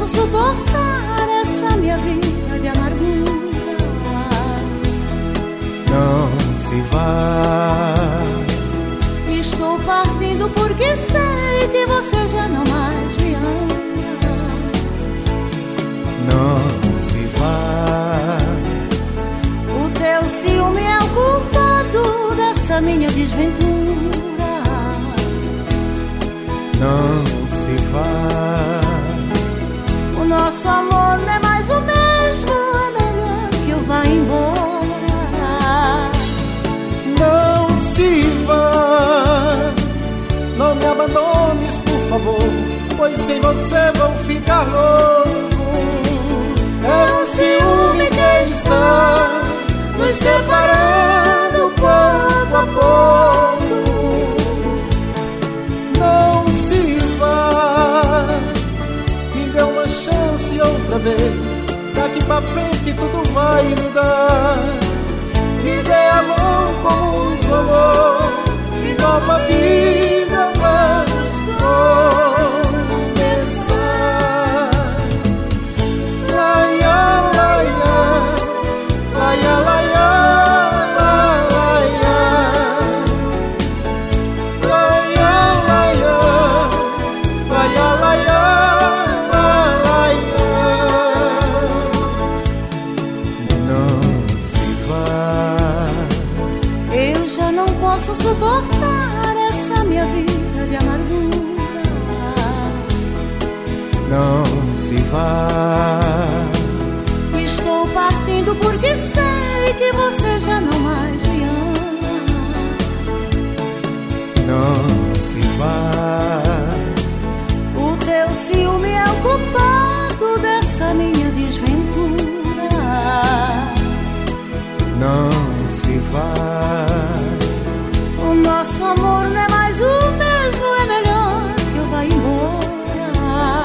posso suportar essa minha vida de amargura. Não se vá. Estou partindo porque sei que você já não mais me ama. Não se vá. O teu ciúme é o culpado dessa minha desventura. Não se vá. O nosso amor não é mais o mesmo, é melhor que eu vá embora. Não se vá. Não me abandones, por favor, pois sem você vou ficar louco. É o ciúme que está nos separando pouco a pouco. Não se vá. Me dê uma chance outra vez. Daqui pra frente tudo vai mudar. Me dê a mão com muito amor e nova vida vamos começar. Laia, laia, laia, laia, laia, laia, laia, laia, laia. Não se vá. Eu já não posso suportar essa minha vida de amargura. Não se vá. Estou partindo porque sei que você já não mais me ama. Não se vá. O teu ciúme é o culpado dessa minha desventura. Não se vá. O nosso amor não é mais o mesmo, é melhor que eu vá embora.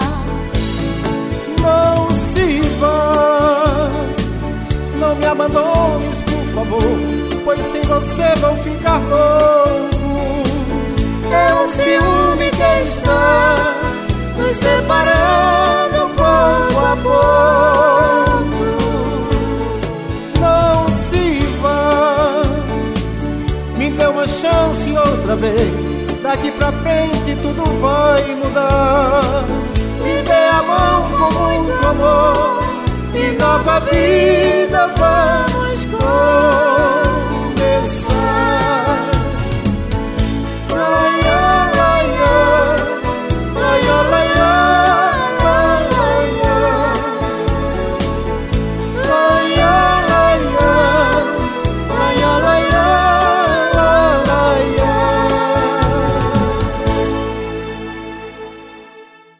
Não se vá. Não me abandones, por favor, pois sem você vou ficar louco. É o ciúme que está nos separando pouco a pouco. Não se vá. Me dê uma chance outra vez. Daqui pra frente tudo vai mudar. Me dê a mão com muito amor e nova vida vamos começar.